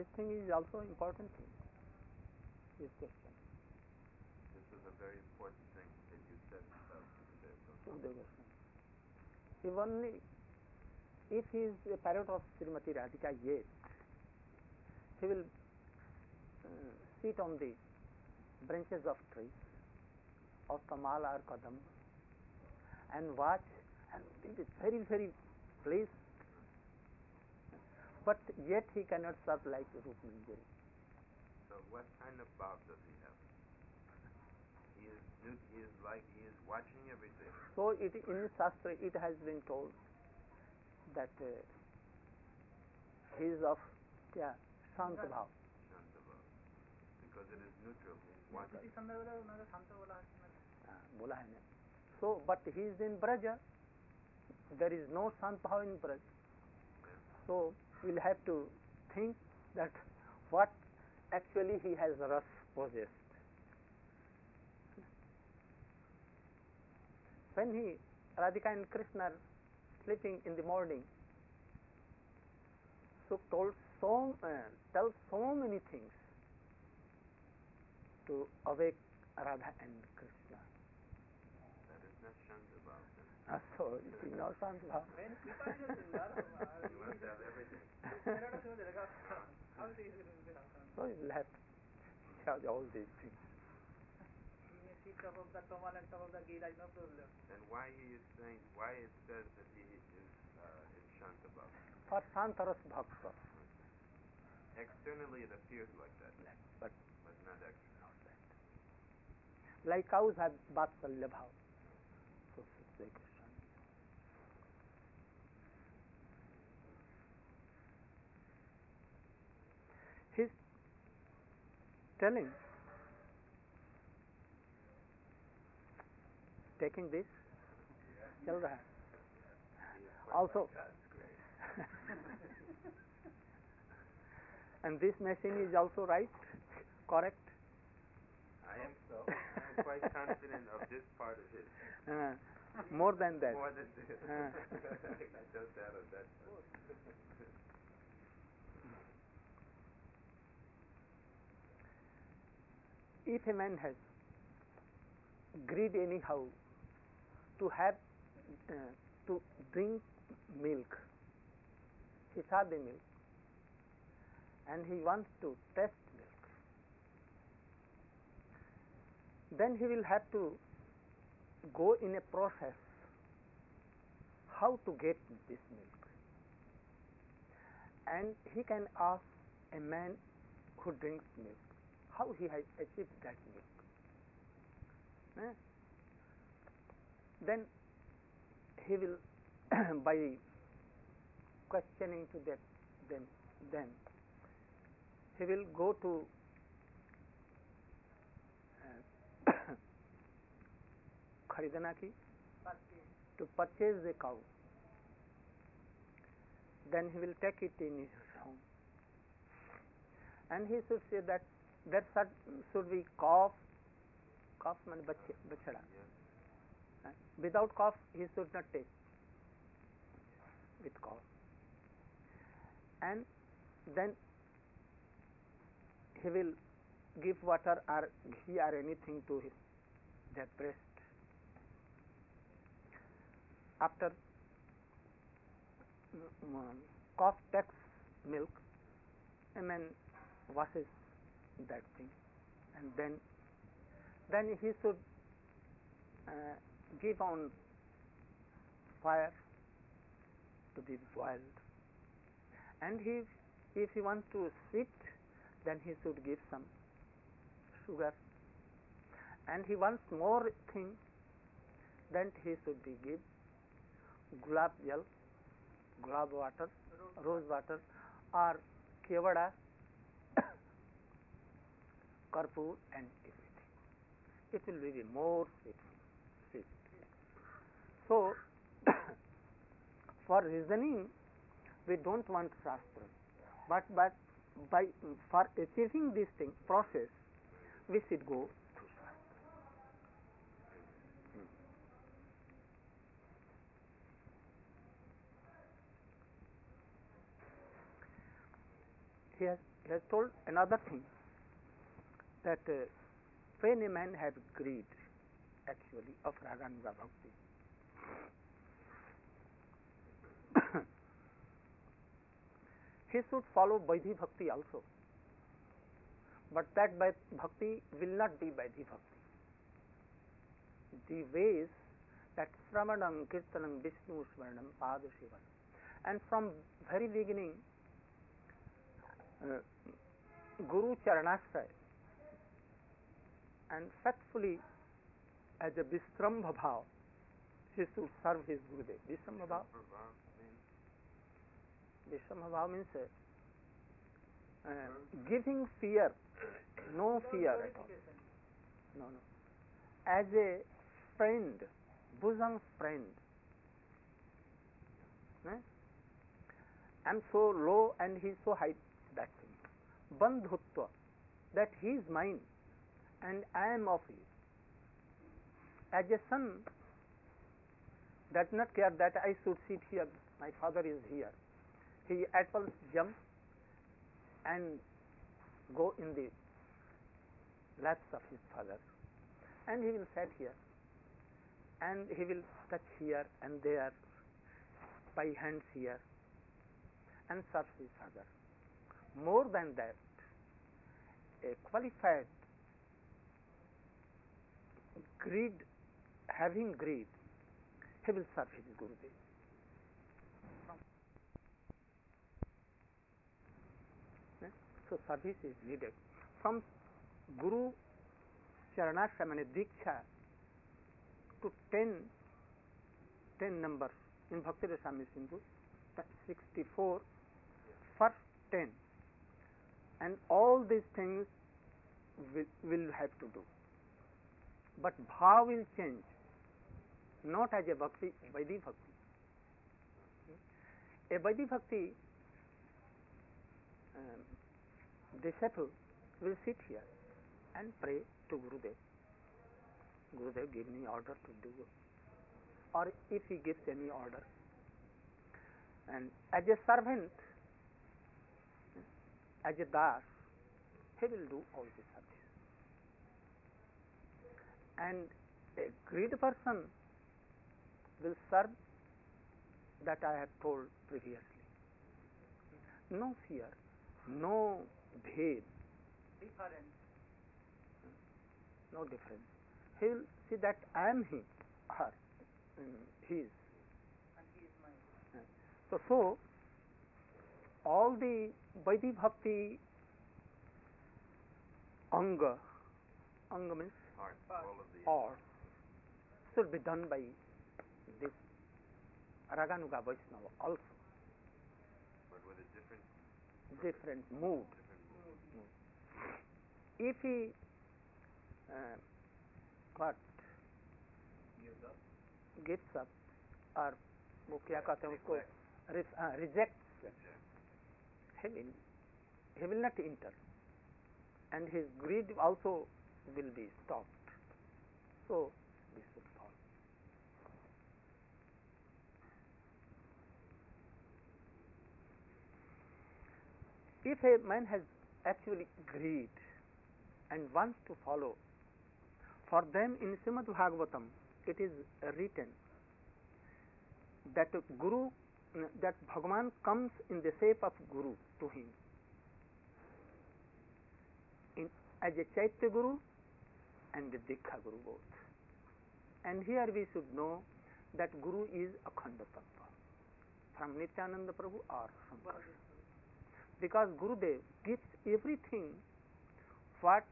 this thing is also important thing. This question. This is a very important thing that you said about Sukadeva Goswami. If only if he is a parrot of Srimati Radhika, yet he will sit on the branches of trees of Kamal or Kadamba and watch and it is very, very pleased, but yet he cannot serve like Rup Manjari. So what kind of bhav does he have? He is watching everything. So it in Shastra it has been told that he is of Shanta Bhav. Shanta bhav. Because it is neutral. He is watching. बोला है ना. So but he is in Braja. There is no Shanta Bhav in Braja. So we will have to think that what actually he has ras possessed. When Radhika and Krishna are sleeping in the morning, Suk tells so many things to awake Radha and Krishna. That is not Shanta bhav. So it is not Shanta Bhav. You must have everything. So you will have to charge all these things. And why he is saying, why it says that he is in Shanta bhav? For Shantaras Bhakta. Externally it appears like that, But not externally. not that. Like cows have Vatsalya Bhav. So Sri Krishna. He's telling, taking this, चल रहा है. Also, and this machine is also right, correct. I am so. I am quite confident of this part of it. More than that. More than this. I don't doubt of that. If a man has greed anyhow to have to drink milk, he saw the milk and he wants to taste milk, then he will have to go in a process how to get this milk, and he can ask a man who drinks milk how he has achieved that milk. Then he will by questioning to them he will go to खरीदना की to purchase the cow. Then he will take it in his home and he should say that there should be calf means bachada. Without calf he should not take with calf, and then he will give water or ghee or anything to their breast. After calf takes milk, a man washes that thing, and then he should give on fire to be boiled, and if he wants to sweet, then he should give some sugar, and he wants more thing, then he should be give gulab jal, gulab water, rose water, or kevada, karpur and everything. It will be more sweet. So for reasoning we don't want shastra, but for achieving this thing process we should go through shastra. He He has told another thing, that when a man have greed actually of Raganuga Bhakti, he should follow Vaidhi Bhakti also, but that Bhakti will not be Vaidhi Bhakti. The ways that Sravanam, Kirtanam, Vishnu Smaranam, Padashivanam, and from very beginning Guru Charanashraya, and faithfully as a Vishrambha Bhav, he should serve his Gurudev. Vishrambha Bhav? Vishrambha Bhav means giving fear, no fear at all. No. As a friend, bosom friend. I'm so low and he is so high, that thing. Bandhutva, that he is mine and I am of his. As a son does not care that I should sit here, my father is here. He at once jump and go in the laps of his father, and he will sit here, and he will touch here and there by hands here and serve his father. More than that, a qualified greed, having greed, he will serve his Gurudev. So service is needed. From Guru Charanashraya, Diksha, to 10 numbers in Bhakti Rasamrita Sindhu, 64, first 10, and all these things will have to do. But bhav will change, not as a bhakti, Vaidhi Bhakti. A Vaidhi Bhakti disciple will sit here and pray to Gurudev. Gurudev, give me order to do it. Or if he gives any order. And as a servant, as a das, he will do all the service. And a great person will serve, that I have told previously. No fear, no bhed, no difference. He will see that I am he, her, his. And he is mine. So all the Vaidhi Bhakti anga means art, should be done by this Raganuga Vaishnava also. But with a different mood. If he gives up, or वो क्या कहते हैं उसको, rejects, he will not enter, and his greed also will be stopped. So this should follow. If a man has actually greed and wants to follow, for them in Srimad Bhagavatam it is written that Guru, that Bhagavan comes in the shape of Guru to him, as a Chaitya Guru and a Diksha Guru both. And here we should know that Guru is Akhanda Tattva, from Nityananda Prabhu or Shankar. Because Gurudev gives everything what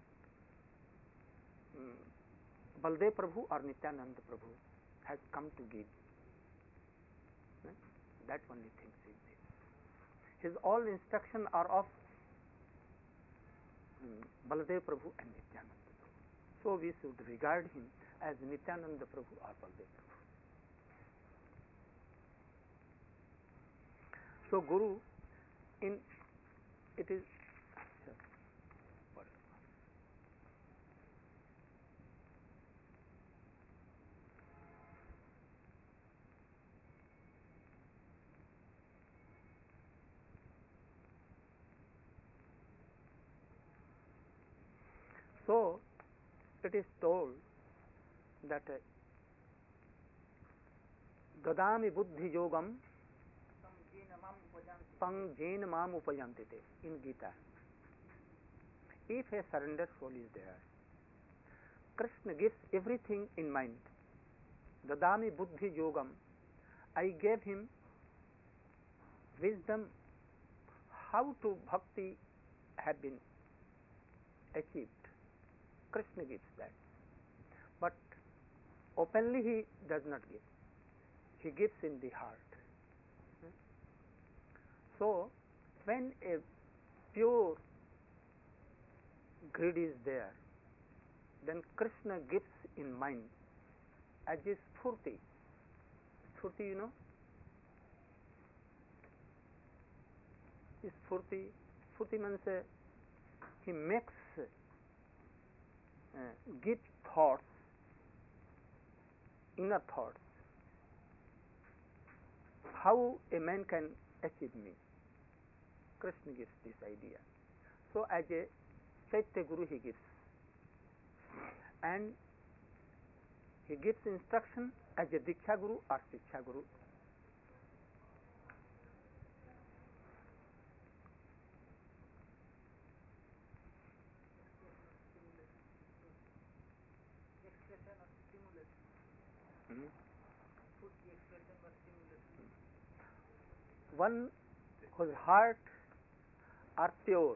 Baldev Prabhu or Nityananda Prabhu has come to give. That only things is there. His all instruction are of Baldev Prabhu and Nityananda Prabhu. So we should regard him as Nityananda Prabhu or Baldev Prabhu. So Guru, it is So it is told that dadami buddhi yogam pang jena mam upayantite in Gita. If a surrendered soul is there, Krishna gives everything in mind. Dadami buddhi yogam, I gave him wisdom how to bhakti have been achieved. Krishna gives that. But openly he does not give. He gives in the heart. So, when a pure greed is there, then Krishna gives in mind as is Spurti. Spurti, you know? Spurti means he makes give thoughts, inner thoughts, how a man can achieve me. Krishna gives this idea. So as a Chaitya Guru he gives, and he gives instruction as a Diksha Guru or Shiksha Guru. One whose heart are pure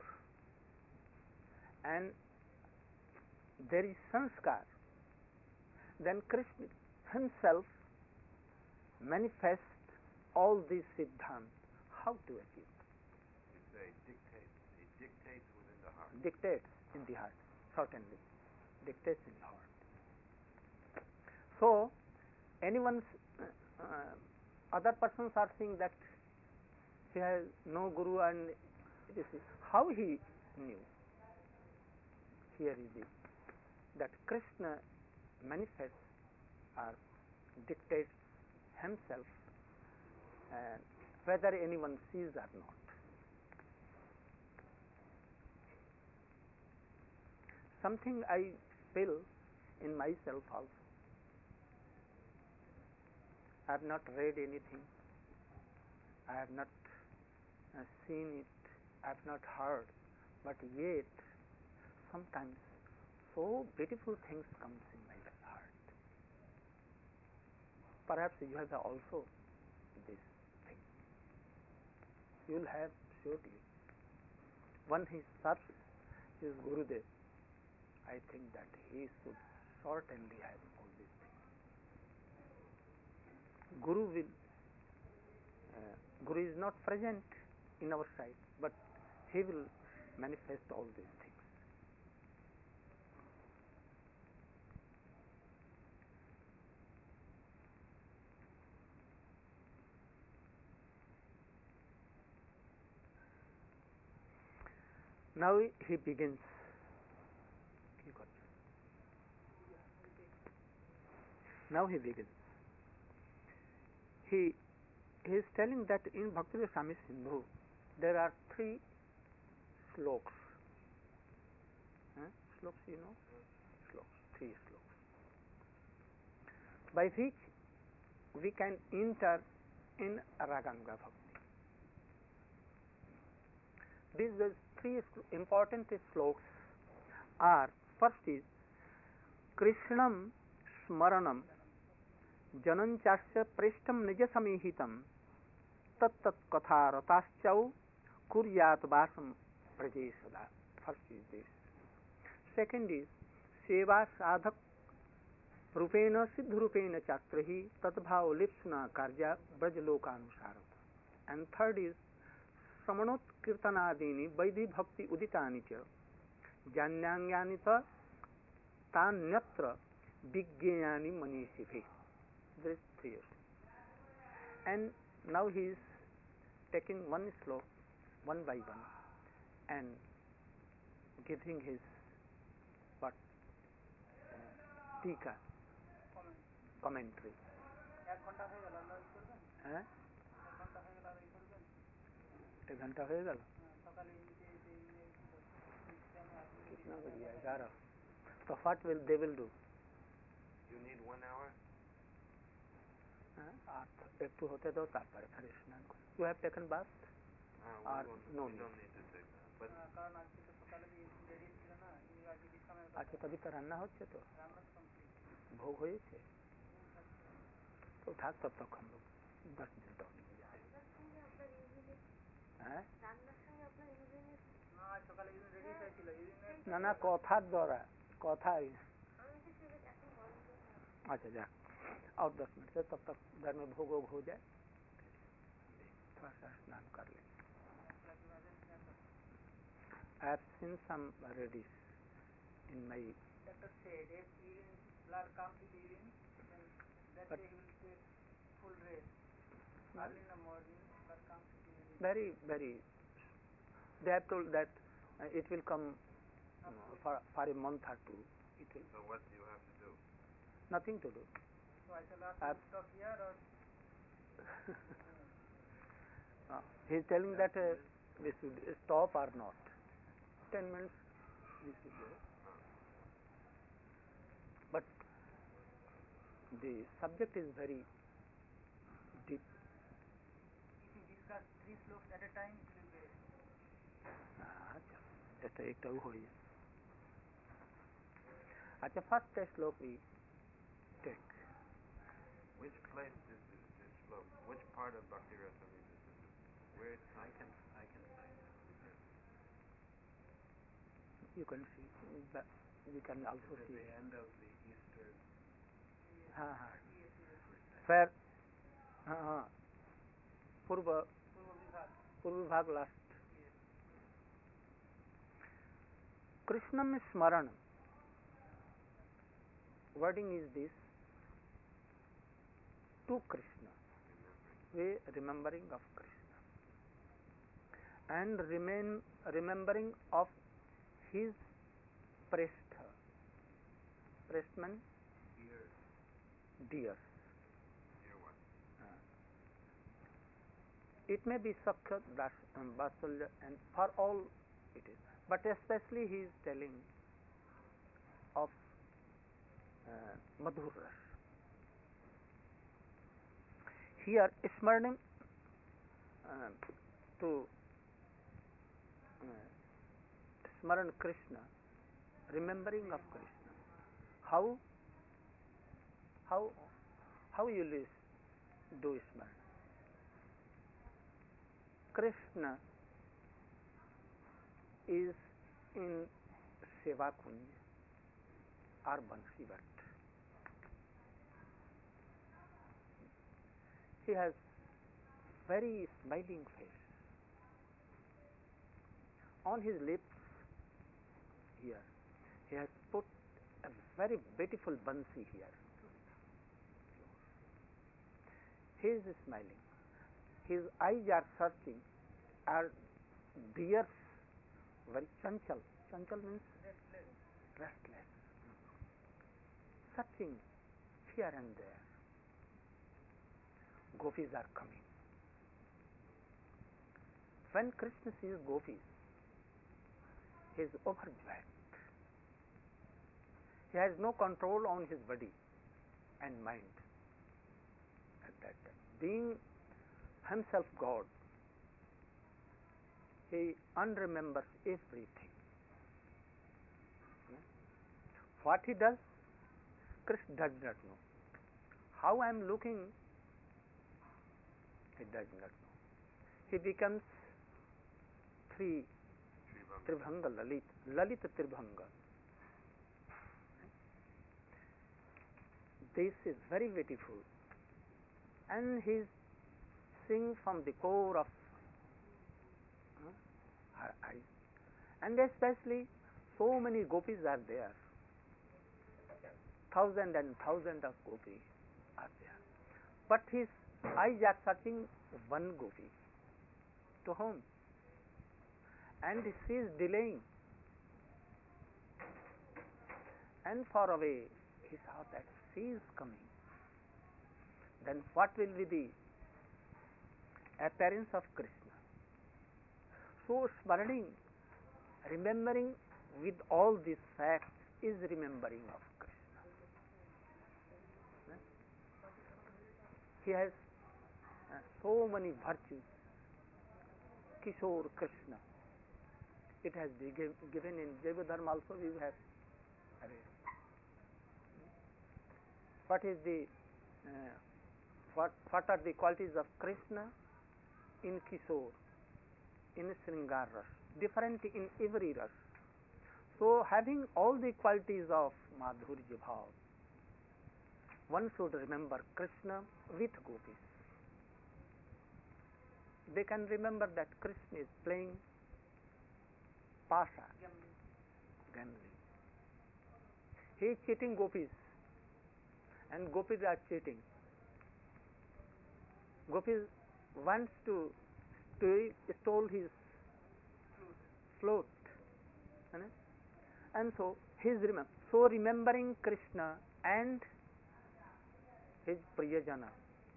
and there is sanskar, then Krishna himself manifests all these siddhants. How to achieve? You say dictates. He dictates within the heart. Dictates in the heart, certainly. Dictates in the heart. So, anyone's other persons are saying that he has no guru, and it is how he knew. Here is it that Krishna manifests or dictates himself, whether anyone sees or not. Something I feel in myself also. I have not read anything. I have not seen it. I have not heard. But yet, sometimes so beautiful things comes in my heart. Perhaps you have also this thing. You will have surely. One he serves his Gurudev. I think that he should certainly have all these things. Guru is not present in our sight, but he will manifest all these things. Now he begins. Now he begins. He is telling that in Bhakti Rasamrita Sindhu there are 3 slokas. Slokas, you know? Slokas, 3 slokas. By which we can enter in Raganuga Bhakti. These 3 important slokas are, first is Krishnam Smaranam Jananchasya Preshtam Nija Samihitam Tat Tat Katha Rataschau Kuryat Vasam Prajesada. First is this. Second is Seva Sadhak Rupena Siddhurupena Chakrahi Tatbhav Lipsuna Karja Brajalokanusarata. And third is Samanot Kirtanadini Vaidhi Bhakti Uditani Cha Janyangyanita Tanyatra Vigyani Manishivi. This 3 years. And now he is taking one sloka, one by one, and giving his tika, commentary. एक घंटा हो गया कितना बज गया 11 So what will they will do? You need 1 hour? আর একটু হতে দাও তারপরে ফের স্নান করো। You have taken bath? No We don't need to take that. But কারণ আজকে তো সকালে রেডি ছিল না, আজকে বিশ্রামের আচ্ছা তবে তো রান্না হচ্ছে তো রান্না তো কমপ্লিট ভোগ হয়েছে তো থাক তব তক हम लोग 10 दिन तक হ্যাঁ না সকালে রেডি হয়েছিল না না কথার দ্বারা কথাই अच्छा जा और 10 मिनट से तब तक घर में भोग हो जाए थोड़ा सा स्नान कर ले I have seen some ladies in my doctor said if urine blood comes with urine then that but day he will take full rest early in the morning blood comes with urine very they have told that it will come for a month or two it will so what do you have to do? Nothing to do. So I shall have to stop here or he is telling that we should stop or not. 10 minutes we should go. But the subject is very deep. if you discuss 3 slokas at a time it will be best. अच्छा ऐसा एक तो हो ही अच्छा first श्लोक we take. Which place is this slope? Which part of Bhakti Rasamrita is this? Where I can say. You can see that we can also see the end of the eastern. हाँ fair हाँ पूर्व भाग last कृष्णम स्मरण wording is this to Krishna we remembering of Krishna and remembering of his prestha prestman dear one. It may be Sakya, Vatsalya and for all it is but especially he is telling of Madhur Ras. Here Smarning to Smaran Krishna, remembering of Krishna. How you will do Smaran? Krishna is in Seva Kunj or Bansi Bhatt. He has very smiling face. On his lips here he has put a very beautiful bansi here. He is smiling. His eyes are searching, are deers very chanchal. Chanchal means restless. Searching here and there. Gopis are coming. When Krishna sees gopis, he is overjoyed. He has no control on his body and mind at that time. Being himself God, he unremembers everything. What he does, Krishna does not know. How I am looking, he does not know. He becomes Tribhanga Lalita Tribhanga. This is very beautiful, and he is sing from the core of her eyes, and especially so many gopis are there. Thousands and thousands of gopis are there, but his eyes are searching one gopi. To whom? And she is delaying, and far away he saw that she is coming. Then what will be the appearance of Krishna? So smarting, remembering with all these facts is remembering of Krishna. He has so many virtues. Kishore Krishna. It has been given in Jaiva also. We have read. What is the what are the qualities of Krishna in Kishore, in Sringar Ras, different in every Ras. So, having all the qualities of Madhurya Bhav, one should remember Krishna with gopis. They can remember that Krishna is playing pasha, gambling. He is cheating gopis, and gopis are cheating. Gopis wants to stole his float, and so remembering Krishna and his Priyajana.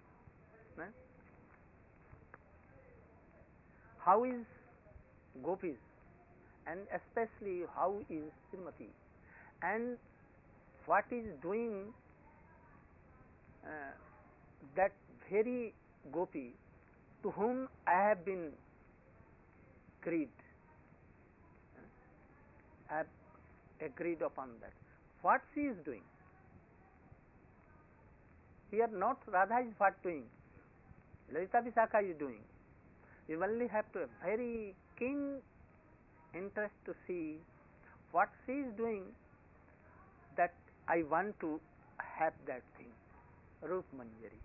How is gopis, and especially how is Srimati, and what is doing that very gopi to whom I have been agreed. I have agreed upon that. What she is doing? Here not Radha is what doing. Lalita Vishakha is doing. You only have to have very keen interest to see what she is doing, that I want to have that thing. Rup Manjari.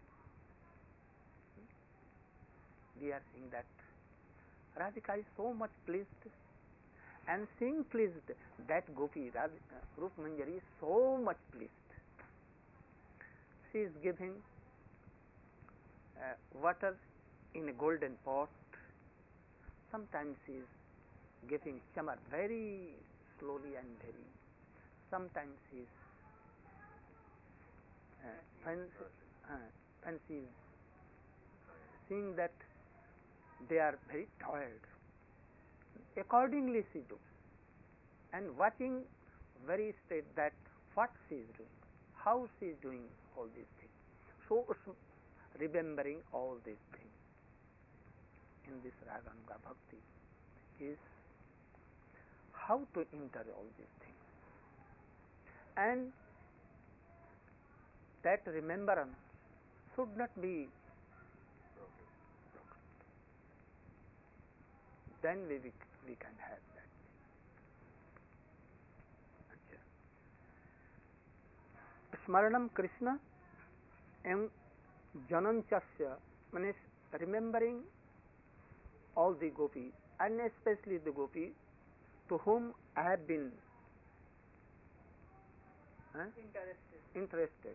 We are seeing that Radhika is so much pleased, and seeing pleased, that gopi Rup Manjari is so much pleased. She is giving water in a golden pot. Sometimes she is giving chamar very slowly and very. Sometimes she is fancy is seeing that they are very tired. Accordingly she does, and watching very straight that what she is doing, how she is doing all these things. So remembering all these things in this Raganuga Bhakti is how to enter all these things, and that remembrance should not be broken. Then we can have that. Smaranam Krishna and Jananchasya, means remembering all the gopis, and especially the gopis to whom I have been interested.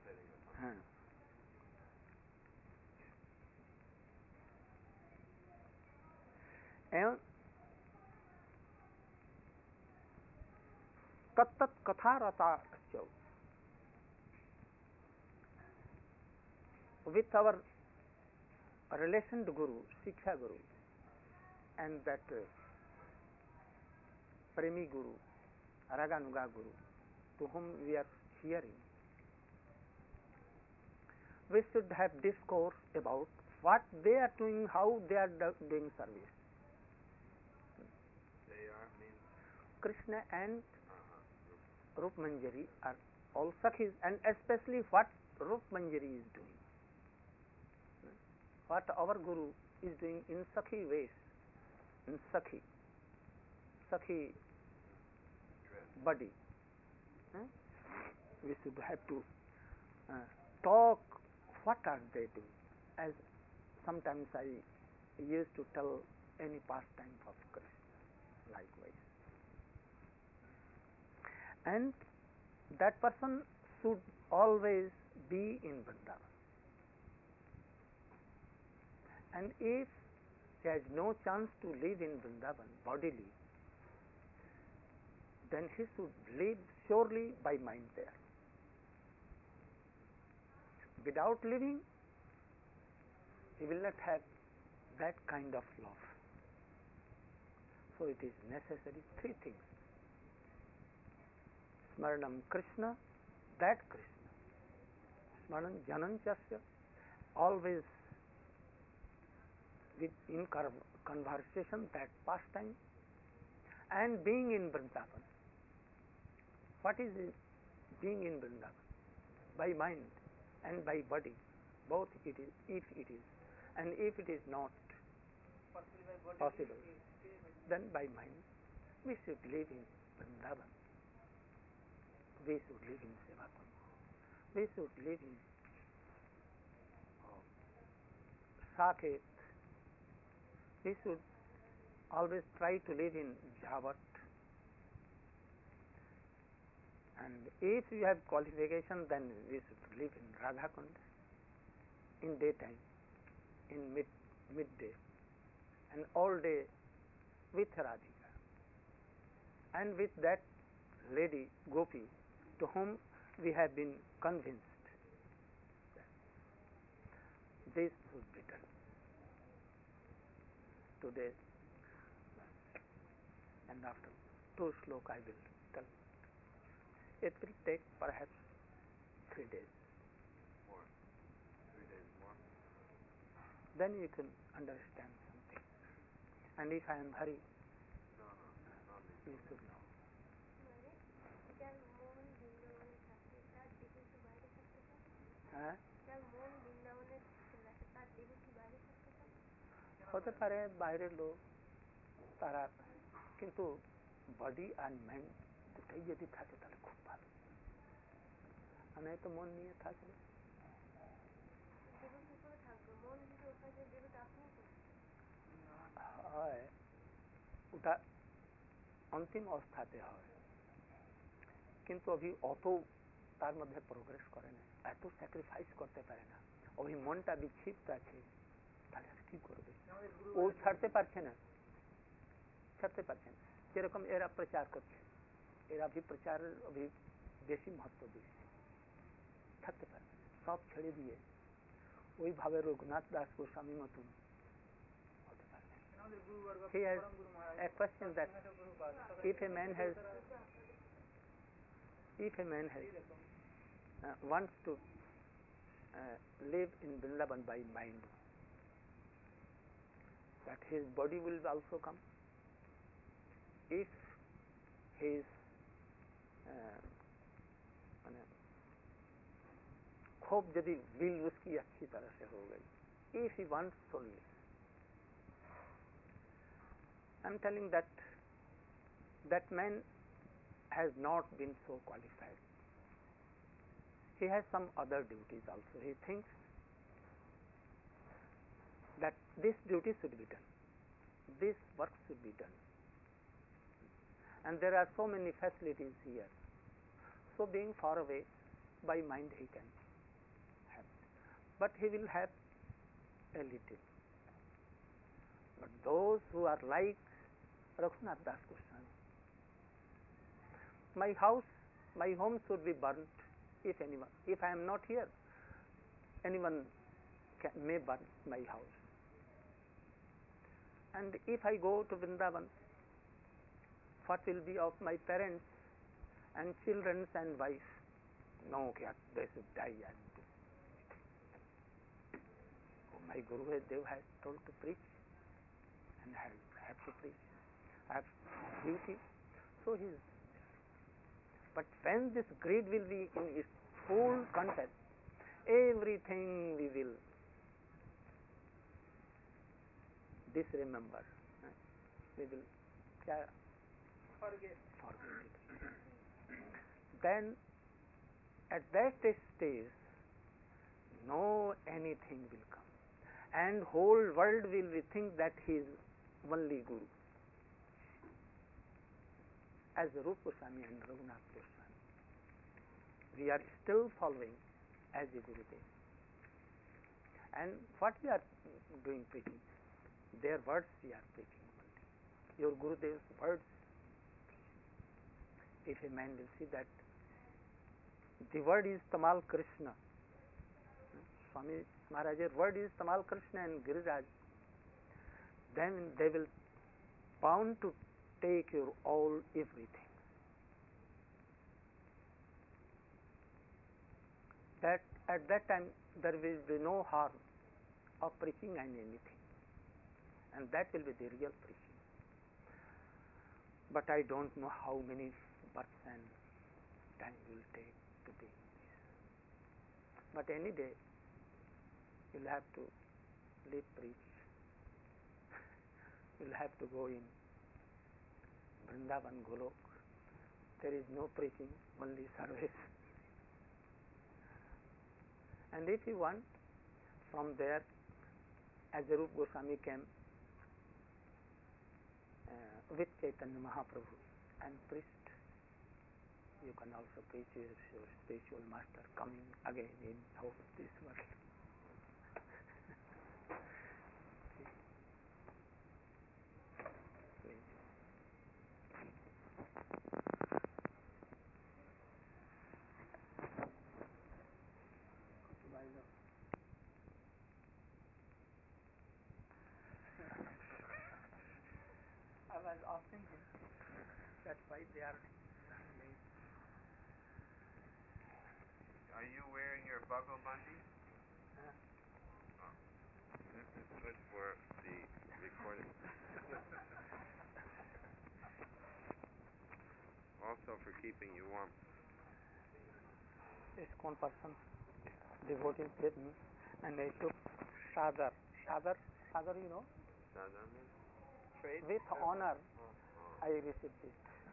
And tattat katharata, with our relation to Guru, Shiksha Guru, and that Premi Guru, Raganuga Guru, to whom we are hearing, we should have discourse about what they are doing, how they are doing service. They are means Krishna and Rup Manjari are all Sakhis, and especially what Rup Manjari is doing, what our Guru is doing in Sakhi ways, in Sakhi body. We should have to talk what are they doing, as sometimes I used to tell any pastime of Krishna likewise. And that person should always be in Vrindavan. And if he has no chance to live in Vrindavan bodily, then he should live surely by mind there. Without living, he will not have that kind of love. So it is necessary three things: Smaranam Krishna, that Krishna. Smaran Jananchasya, always in conversation, that pastime, and being in Vrindavan. What is it? Being in Vrindavan? By mind and by body, both it is, if it is, and if it is not possible, then by mind. We should live in Vrindavan. We should live in Sevakund. We should live in Saket. We should always try to live in Javat. And if you have qualification, then we should live in Radhakund in daytime, in midday, and all day with Radhika, and with that lady Gopi, to whom we have been convinced that this should be done. Today, and after 2 sloka I will tell. It will take perhaps 3 days. More. 3 days more. Then you can understand something. And if I am hurry, No need. you should know. হতে পারে বাইরের লোক তারা, কিন্তু body and mind দুটাই যদি থাকে তাহলে খুব ভালো। আমি তো মন নিয়ে থাকবো, হয় ওটা অন্তিম অবস্থাতে হয়, কিন্তু অভি অত তার মধ্যে প্রোগ্রেস করে না, এত স্যাক্রিফাইস করতে পারে না, অভি মনটা বিক্ষিপ্ত আছে, তাহলে আর কি করবে? ও ছাড়তে পারছে না, যেরকম এরা প্রচার করছে, এরা ভি প্রচারের অভি বেশি মহত্ব দিচ্ছে, থাকতে পারে সব ছেড়ে দিয়ে ওইভাবে রঘুনাথ দাস গোস্বামী মতন হতে পারে। He has a question that if a man wants to live in Vrindavan by mind, that his body will also come. If his खूब यदि will उसकी अच्छी तरह से हो गई, if he wants solely, I am telling that man has not been so qualified. He has some other duties also. He thinks that this duty should be done, this work should be done, and there are so many facilities here. So being far away, by mind he can have, but he will have a little. But those who are like Raghunath Das Goswami, my home should be burnt if I am not here, anyone may burn my house. And if I go to Vrindavan, what will be of my parents and children and wife? No, they should die. My Guru Dev has told to preach, and I have to preach. I have duty, so he is there. But when this greed will be in its full content, everything we will disremember. We will forget it. Then at that stage, no anything will come, and whole world will think that he is only Guru, as Rupa Goswami and Raghunath Goswami. We are still following as a Gurudev, and what we are doing preaching, their words we are preaching only, your Gurudev's words. If a man will see that the word is Tamal Krishna, Swami Maharaj's word is Tamal Krishna and Giriraj, then they will bound to take your all everything. that at that time there will be no harm of preaching and anything, and that will be the real preaching. But I don't know how many births and time will take to be in this. But any day you'll have to live preach. You'll have to go in Vrindavan, Golok. There is no preaching, only service. And if you want, from there, as Rupa Goswami came with Chaitanya Mahaprabhu and preached, you can also preach as your spiritual master coming again in this world. I was asking him that why they are late. Are you wearing your buckle bandi? This is good for the recording. Also for keeping you warm. ISKCON person, devotees with me, and I took Sadar. Sadar, you know? Sadar means? With honor, I received it.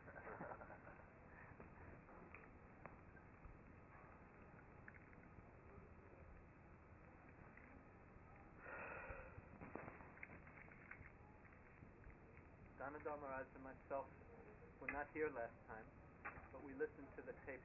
Danadhar Maharaj and myself were not here last time, but we listened to the tape.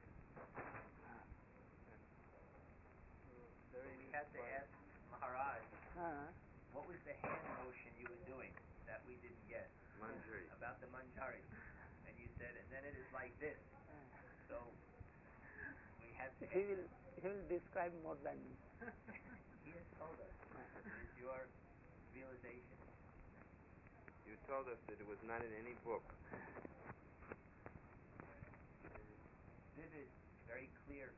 We had to ask Maharaj, what was the hand motion you were doing that we didn't get? Manjari. About the manjari. And you said, and then it is like this. So we had to. He will describe more than me. He has told us. It is your realization. You told us that it was not in any book. Vivid, very clear.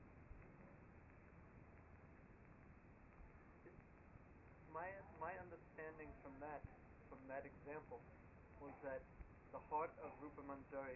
My understanding from that example was that the heart of Rupa Manjari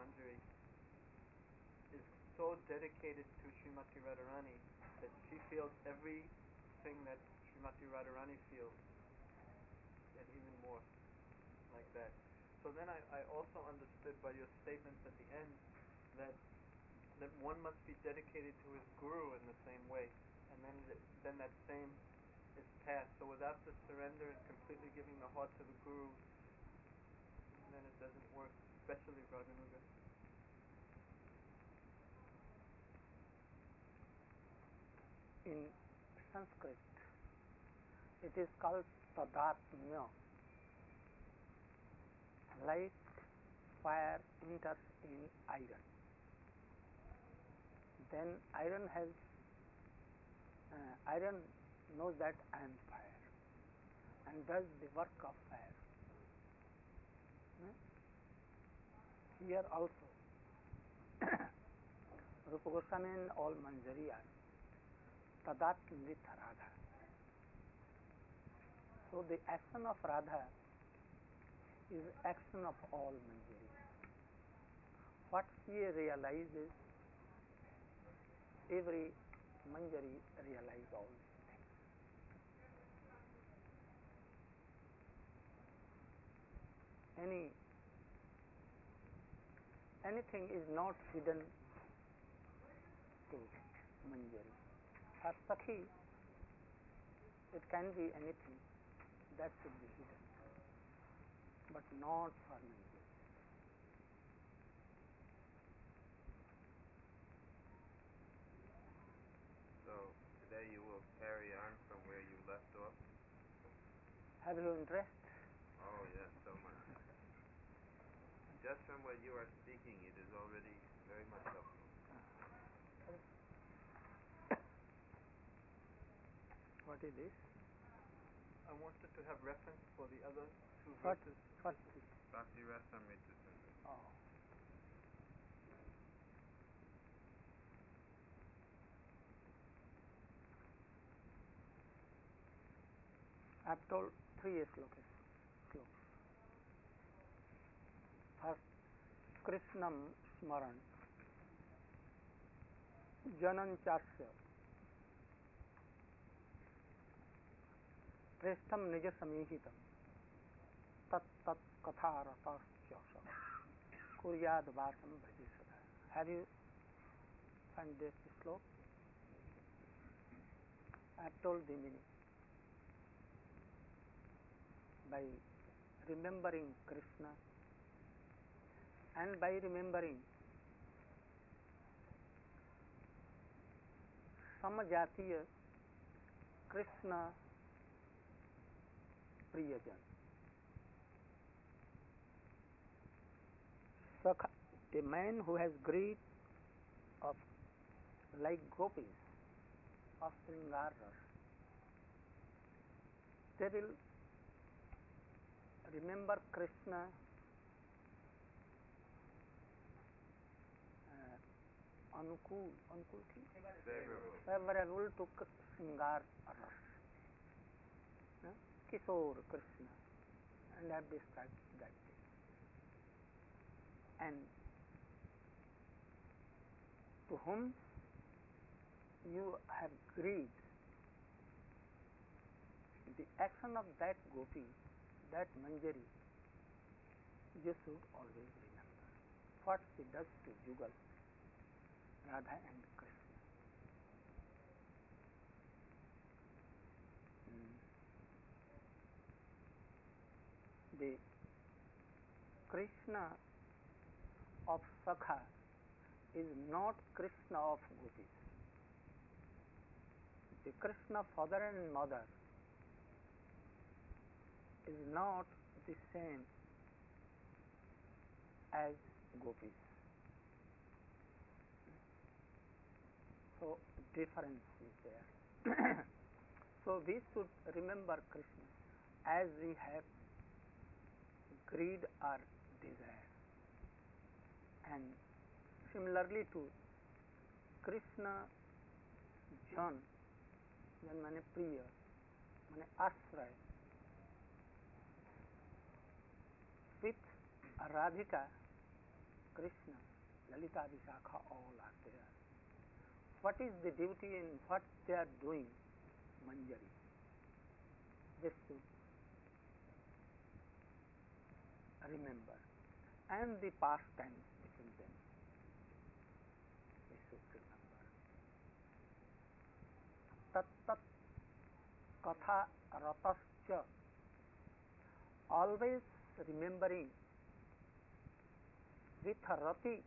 is so dedicated to Srimati Radharani that she feels everything that Srimati Radharani feels, and even more like that. So then I also understood by your statements at the end that one must be dedicated to his guru in the same way, and then that same is passed. So without the surrender and completely giving the heart to the guru, then it doesn't work, especially Raganuga. In Sanskrit, it is called tadatmya. Like fire enters in iron. Then iron knows that I am fire and does the work of fire. Here also, Rupa Goswami and all Manjari are Tadatmrita Radha. So the action of Radha is action of all Manjari. What she realizes, every Manjari realizes all these things. Anything is not hidden to Manjari. For Sakhi, it can be anything that should be hidden, but not for Manjari. So today you will carry on from where you left off? Have you interest? Oh yes, so much. Just from what you are speaking, it is already very much helpful. What is this? I wanted to have reference for the other two What verses. is this? Bhakti Rasamrita Sindhu. Oh. I've told three slokas. First, Krishnam Smaran Janan Chasya Preshtam Nija Samihitam Tat Tat Katha Ratasya Kuryad Vasam Bhajisada. Have you found this sloka? I have told the meaning. By remembering Krishna and by remembering Samajatiya Krishna Priyajan. Sakha, a man who has greed of like gopis of Sringar Rasa, they will remember Krishna Anukul favorable to Sringar Rasa, Kishore Krishna, and I have described that thing. And to whom you have greed, the action of that gopi, that manjari, you should always remember what she does to Jugal, Radha and Krishna. The Krishna of Sakha is not Krishna of gopis. The Krishna father and mother is not the same as gopis. So difference is there. So we should remember Krishna as we have greed or desire. And similarly to Krishna Jan माने प्रिय माने आश्रय. With Radhika, Krishna, Lalita, Vishakha, all are there. What is the duty in what they are doing? Manjari. This should remember. And the pastimes between them. We should remember. Tat tat katha ratascha. Always remembering with rati,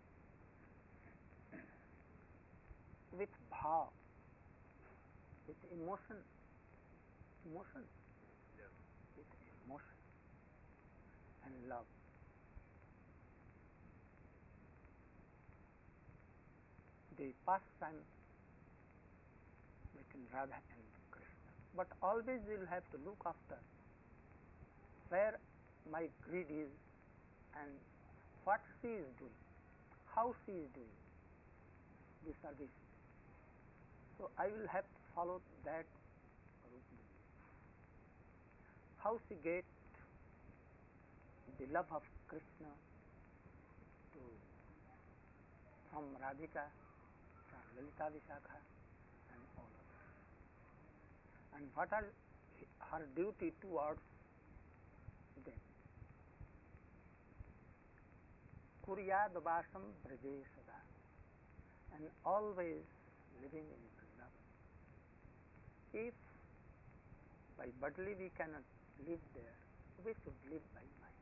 with bhav, with emotion, Yes. with emotion and love. The pastime between Radha and Krishna. But always we will have to look after where my greed is and what she is doing, how she is doing the service. So I will have to follow that route. How she gets the love of Krishna to from Radhika, from Lalita Vishakha and all others. And what are her duty towards them? Kuryad vasam braje sada, and always living in Vrindavan. If by bodily we cannot live there, we should live by mind.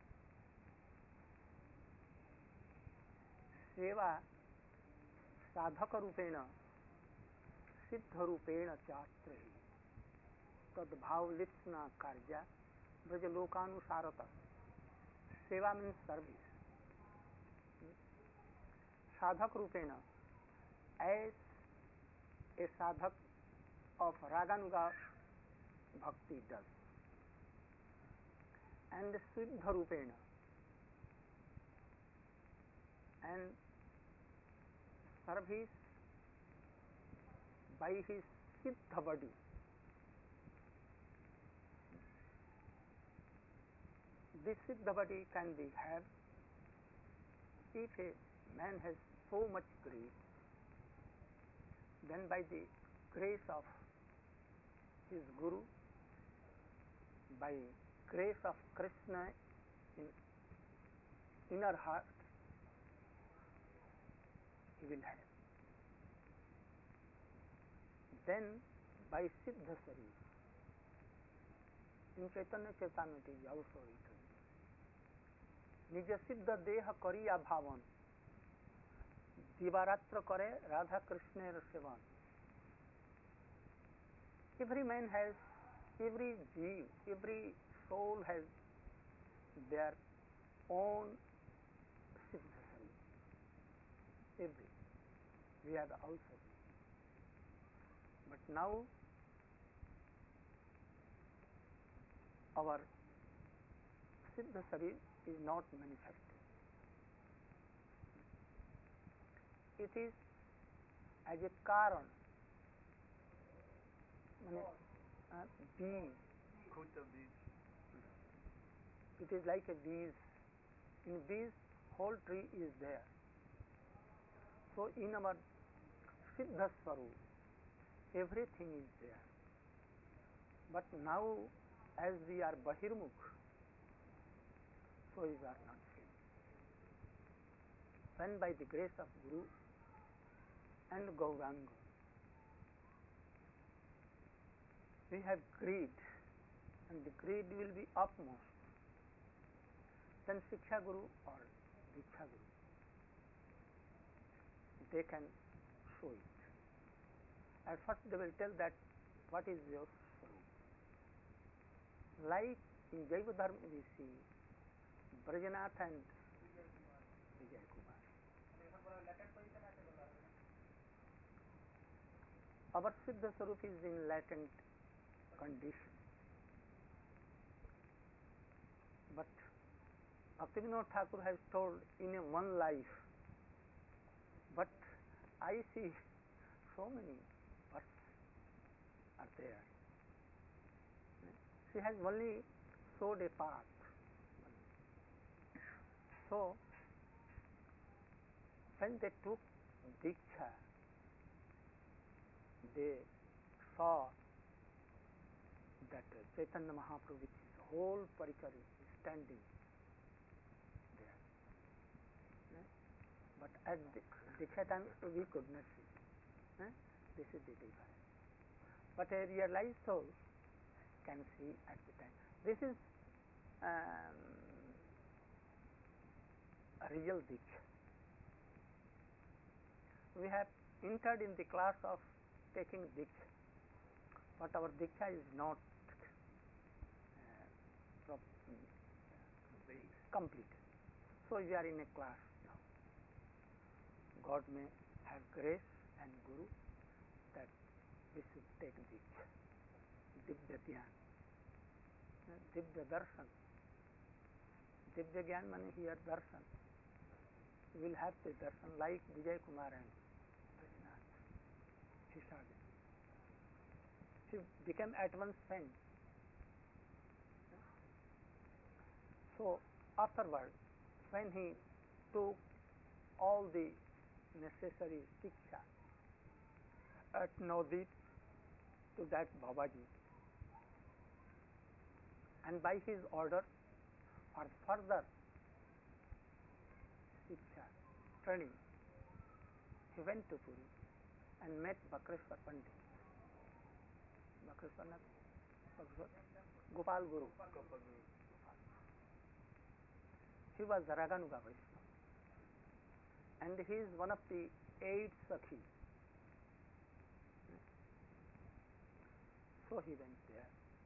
Seva साधक रूपेण सिद्ध रूपेण चात्रेहि तद्भाव लिप्सना कार्या ब्रजलोकानुसारता. सेवा means service. साधक रूपेण, as a sadhak of raganuga bhakti does, and siddha rupena, and service by his siddha body, this Siddha body can be had if a man has so much greed, then by the grace of his Guru, by grace of Krishna in inner heart, he will have. Then by Siddha Sarir, in Chaitanya Charitamrita it is also written, Nija Siddha Deha Kariya Bhavan, Divaratra Kare Radha Krishna Sevan. Every man has, every jeev, every soul has their own Siddha Sarir. Every. We have also. But now our Siddha Sarir is not manifested. It is as a Karan, bees. Kuta bees. It is like a bees. In bees, whole tree is there. So in our Siddha Swarup, everything is there. But now, as we are Bahirmukh, so we are not free. When by the grace of Guru and Gauranga, we have greed, and the greed will be upmost, then Shiksha Guru or Diksha Guru, they can show it. At first they will tell that what is your Swarup. Like in Jaiva Dharma we see Brajanath and Vijay Kumar. Our Siddha Swarup is in latent condition. But Bhaktivinoda Thakur has told in a one life, but I see so many births are there. She has only showed a path. So, when they took Diksha, they saw that Chaitanya Mahaprabhu with his whole parikar is standing there. But at Diksha time we could not see. This is the difference. But a realized soul can see at the time. This is a real Diksha. We have entered in the class of taking Diksha, but our Diksha is not complete. So we are in a class now. God may have grace and Guru that we should take Diksha. Divya Dhyan, Divya Darshan. Divya Gyan means here Darshan. We will have the Darshan like Vijay Kumar and Brajanath. He saw them. He became at once fan. So afterwards, when he took all the necessary Shiksha at Navadvip to that Babaji, and by his order for further Shiksha training, he went to Puri and met Bakreshwar Pandit. Bakreshwar Gopal Guru. He was Raganuga Vaishnava, and he is one of the 8 Sakhis. So he went there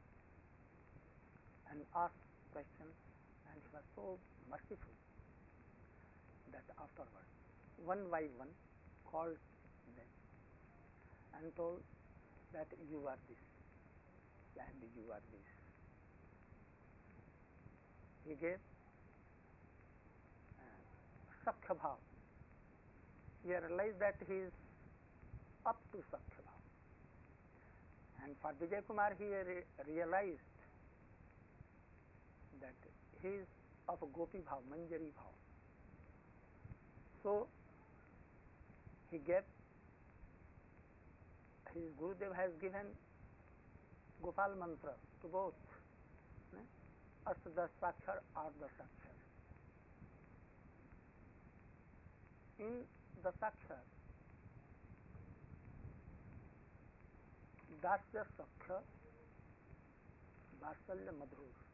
and asked questions, and he was so merciful that afterwards, one by one, called them and told that you are this and you are this. He gave Sakhya Bhav. He realized that he is up to Sakhya Bhav. And for Vijay Kumar, he realized that he is of a Gopi Bhav, Manjari Bhav. So he gave, his Gurudev has given Gopal mantra to both, Ashtadashakshar, Ardhashakshar. In Dasakshar, Dasya Sakha, Vasalya Madhur.